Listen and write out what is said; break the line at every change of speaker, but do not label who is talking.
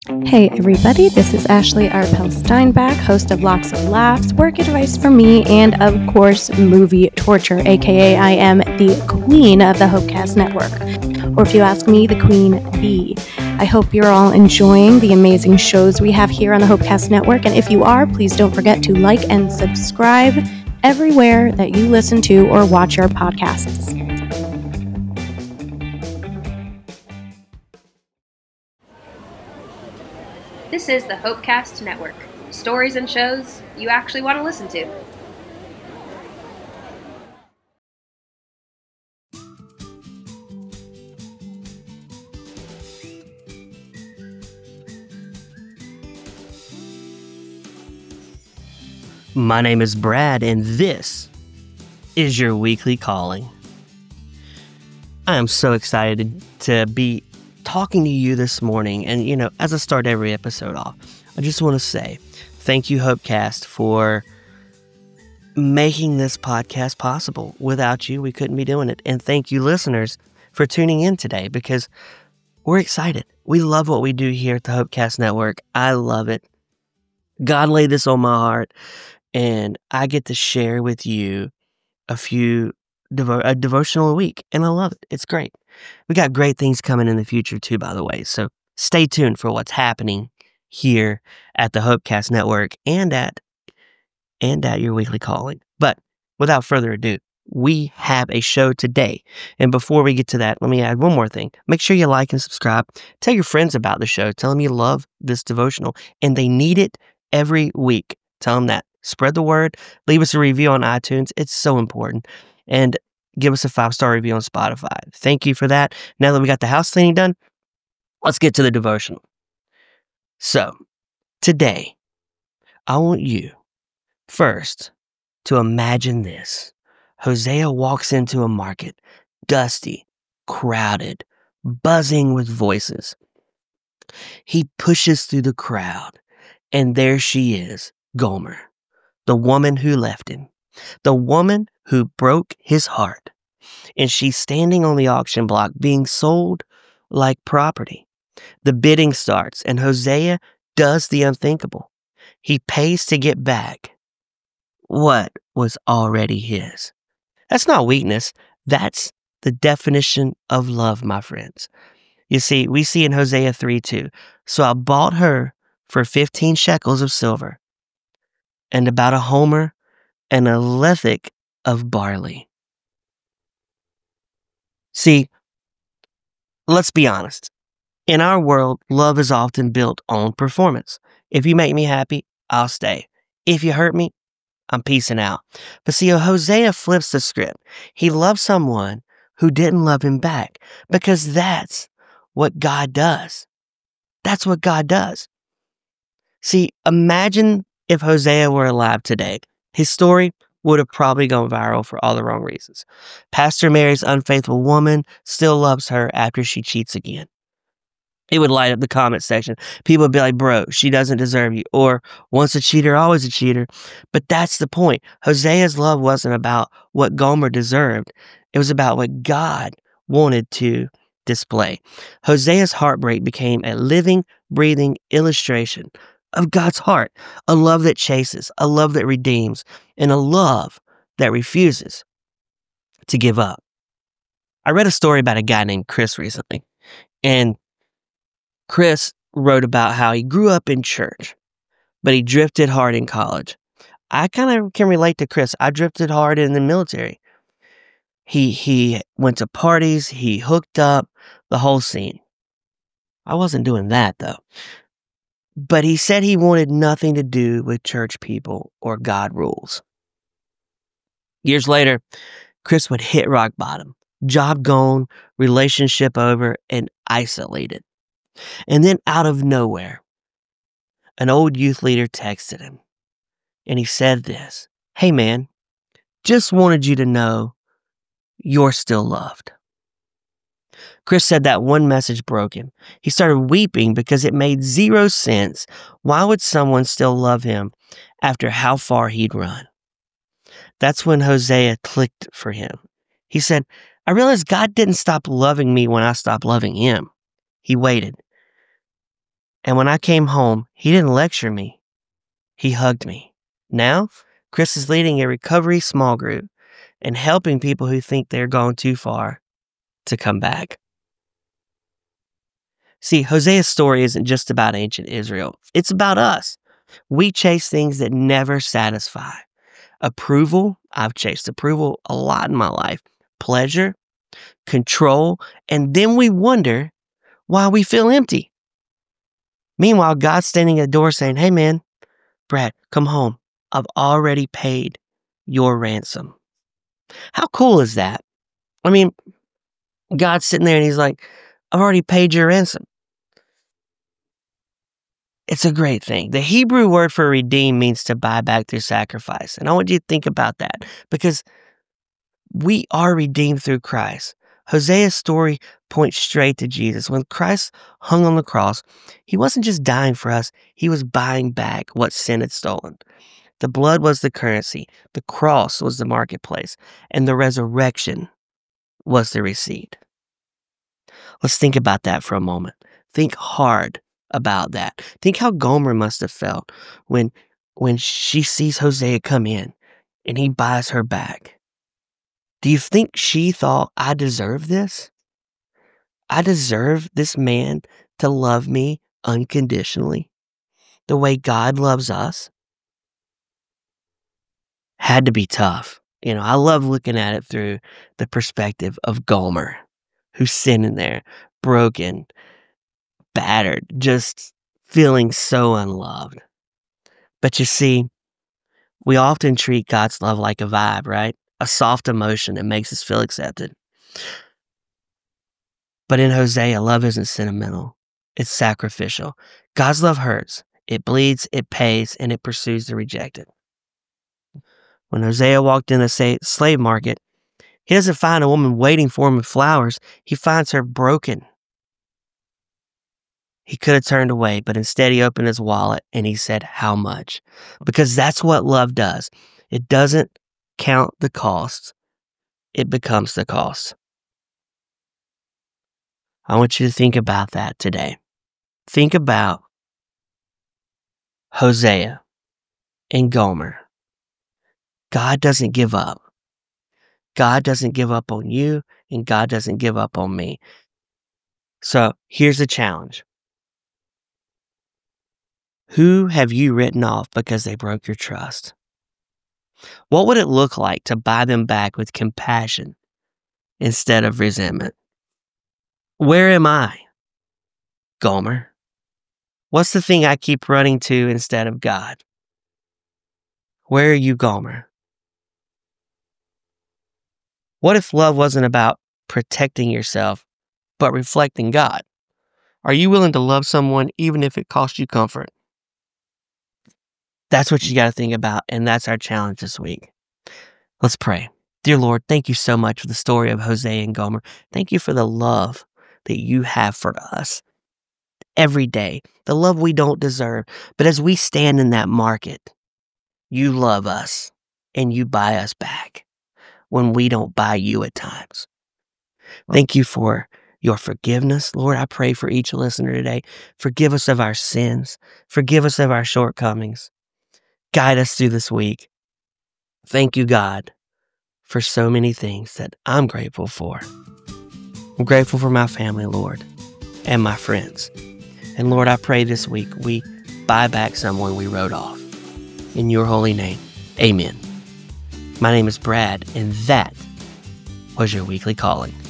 Hey everybody, this is Ashley Arpel Steinbach, host of Locks of Laughs, work advice for me, and of course, movie torture, aka I am the queen of the Hopecast Network. Or if you ask me, the queen bee. I hope you're all enjoying the amazing shows we have here on the Hopecast Network, and if you are, please don't forget to like and subscribe everywhere that you listen to or watch your podcasts.
This is the Hopecast Network. Stories and shows you actually want to listen to.
My name is Brad, and this is your weekly calling. I am so excited to be talking to you this morning. And, as I start every episode off, I just want to say thank you, Hopecast, for making this podcast possible. Without you, we couldn't be doing it. And thank you, listeners, for tuning in today because we're excited. We love what we do here at the Hopecast Network. I love it. God laid this on my heart, and I get to share with you a devotional a week, and I love it. It's great. We got great things coming in the future too, by the way. So stay tuned for what's happening here at the Hopecast Network and at your weekly calling. But without further ado, we have a show today. And before we get to that, let me add one more thing. Make sure you like and subscribe. Tell your friends about the show. Tell them you love this devotional and they need it every week. Tell them that. Spread the word. Leave us a review on iTunes. It's so important. And give us a 5-star review on Spotify. Thank you for that. Now that we got the house cleaning done, let's get to the devotional. So, today, I want you first to imagine this. Hosea walks into a market, dusty, crowded, buzzing with voices. He pushes through the crowd, and there she is, Gomer, the woman who left him, the woman who broke his heart. And she's standing on the auction block being sold like property. The bidding starts, and Hosea does the unthinkable. He pays to get back what was already his. That's not weakness. That's the definition of love, my friends. You see, we see in Hosea 3:2. So I bought her for 15 shekels of silver and about a homer and a lethek of barley. See, let's be honest. In our world, love is often built on performance. If you make me happy, I'll stay. If you hurt me, I'm peacing out. But see, Hosea flips the script. He loves someone who didn't love him back because that's what God does. That's what God does. See, imagine if Hosea were alive today. His story would have probably gone viral for all the wrong reasons. Pastor Mary's unfaithful woman still loves her after she cheats again. It would light up the comment section. People would be like, bro, she doesn't deserve you. Or once a cheater, always a cheater. But that's the point. Hosea's love wasn't about what Gomer deserved. It was about what God wanted to display. Hosea's heartbreak became a living, breathing illustration of God's heart. A love that chases, a love that redeems, and a love that refuses to give up. I read a story about a guy named Chris recently. And Chris wrote about how he grew up in church, but he drifted hard in college. I kind of can relate to Chris. I drifted hard in the military. He went to parties, he hooked up, the whole scene. I wasn't doing that though. But he said he wanted nothing to do with church people or God rules. Years later, Chris would hit rock bottom, job gone, relationship over, and isolated. And then out of nowhere, an old youth leader texted him, and he said this, "Hey man, just wanted you to know you're still loved." Chris said that one message broke him. He started weeping because it made zero sense. Why would someone still love him after how far he'd run? That's when Hosea clicked for him. He said, I realized God didn't stop loving me when I stopped loving him. He waited. And when I came home, he didn't lecture me. He hugged me. Now, Chris is leading a recovery small group and helping people who think they're gone too far to come back. See, Hosea's story isn't just about ancient Israel. It's about us. We chase things that never satisfy. Approval, I've chased approval a lot in my life. Pleasure, control, and then we wonder why we feel empty. Meanwhile, God's standing at the door saying, hey man, Brad, come home. I've already paid your ransom. How cool is that? I mean, God's sitting there and he's like, I've already paid your ransom. It's a great thing. The Hebrew word for redeem means to buy back through sacrifice. And I want you to think about that because we are redeemed through Christ. Hosea's story points straight to Jesus. When Christ hung on the cross, he wasn't just dying for us, he was buying back what sin had stolen. The blood was the currency, the cross was the marketplace, and the resurrection was the receipt. Let's think about that for a moment. Think hard about that. Think how Gomer must have felt when she sees Hosea come in and he buys her back. Do you think she thought, I deserve this? I deserve this man to love me unconditionally the way God loves us? Had to be tough. I love looking at it through the perspective of Gomer, who's sitting there, broken, battered, just feeling so unloved. But you see, we often treat God's love like a vibe, right? A soft emotion that makes us feel accepted. But in Hosea, love isn't sentimental. It's sacrificial. God's love hurts. It bleeds, it pays, and it pursues the rejected. When Hosea walked in the slave market, he doesn't find a woman waiting for him with flowers. He finds her broken. He could have turned away, but instead he opened his wallet and he said, how much? Because that's what love does. It doesn't count the cost. It becomes the cost. I want you to think about that today. Think about Hosea and Gomer. God doesn't give up. God doesn't give up on you, and God doesn't give up on me. So here's the challenge. Who have you written off because they broke your trust? What would it look like to buy them back with compassion instead of resentment? Where am I, Gomer? What's the thing I keep running to instead of God? Where are you, Gomer? What if love wasn't about protecting yourself, but reflecting God? Are you willing to love someone even if it costs you comfort? That's what you got to think about, and that's our challenge this week. Let's pray. Dear Lord, thank you so much for the story of Hosea and Gomer. Thank you for the love that you have for us every day, the love we don't deserve. But as we stand in that market, you love us and you buy us back when we don't buy you at times. Thank you for your forgiveness. Lord, I pray for each listener today. Forgive us of our sins. Forgive us of our shortcomings. Guide us through this week. Thank you, God, for so many things that I'm grateful for. I'm grateful for my family, Lord, and my friends. And Lord, I pray this week we buy back someone we wrote off. In your holy name, amen. My name is Brad, and that was your weekly calling.